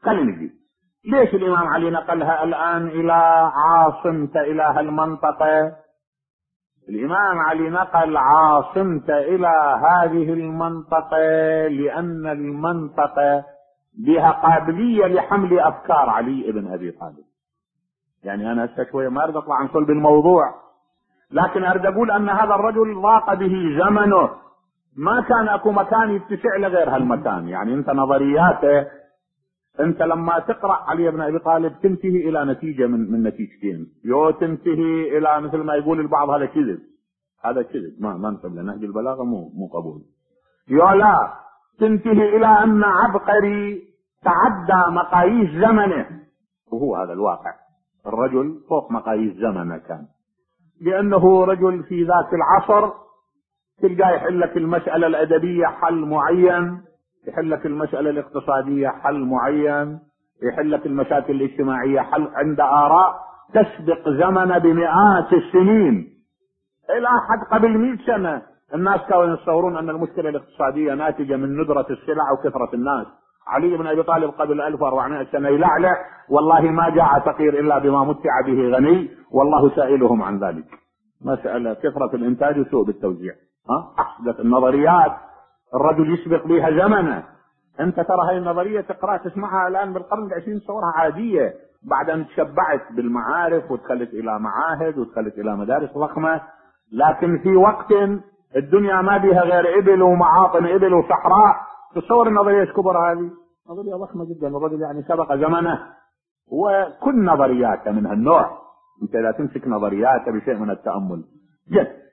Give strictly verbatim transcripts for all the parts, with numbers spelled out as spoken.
خلينا نجي ليش الامام علي نقلها الان الى عاصمة الى هالمنطقة. الامام علي نقل عاصمة الى هذه المنطقة لان المنطقة بها قابلية لحمل افكار علي بن ابي طالب. يعني انا هسه شوية ما اريد اطلع عن صلب الموضوع، لكن اريد اقول ان هذا الرجل ضاق به زمنه، ما كان اكو مكان يتسع لغير هالمكان. يعني انت نظرياته، انت لما تقرأ علي بن ابي طالب تنتهي الى نتيجة من, من نتيجتين، يو تنتهي الى مثل ما يقول البعض هذا كذب، هذا كذب ما ما نسب له نهج البلاغة مو مو قبول، يو لا تنتهي الى ان عبقري تعدى مقاييس زمنه. وهو هذا الواقع، الرجل فوق مقاييس زمنه كان، لانه رجل في ذاك العصر تلقاه يحل لك المسألة الادبية حل معين، يحل لك المسألة الاقتصادية حل معين، يحل لك المشاكل الاجتماعية حل، عند آراء تسبق زمن بمئات السنين. إلى حد قبل مئة سنة الناس كانوا يتصورون أن المشكلة الاقتصادية ناتجة من ندرة السلع وكثرة الناس. علي بن أبي طالب قبل ألف وأربعمائة سنة يلعلع والله ما جاء فقير إلا بما متع به غني، والله سائلهم عن ذلك. مسألة كثرة الإنتاج وسوء بالتوزيع. ها أحدث النظريات الرجل يسبق بها زمنه. انت ترى هاي النظرية تقرأ تسمعها الان بالقرن العشرين تصورها عادية، بعد ان تشبعت بالمعارف ودخلت الى معاهد ودخلت الى مدارس ضخمة، لكن في وقت الدنيا ما بها غير ابل ومعاطن ابل وصحراء، تصور النظرية كبر هذه نظرية ضخمة جدا. الرجل يعني سبق زمنه، وكل نظرياته من هالنوع انت لا تمسك نظرياته بشيء من التأمل جد.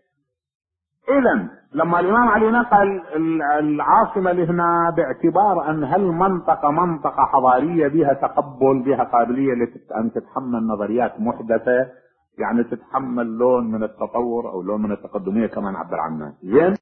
اذا لما الامام علي نقل العاصمة لهنا باعتبار ان هالمنطقة منطقة حضارية بها تقبل، بها قابلية ان تتحمل نظريات محدثة، يعني تتحمل لون من التطور او لون من التقدمية كما نعبر عنها زين.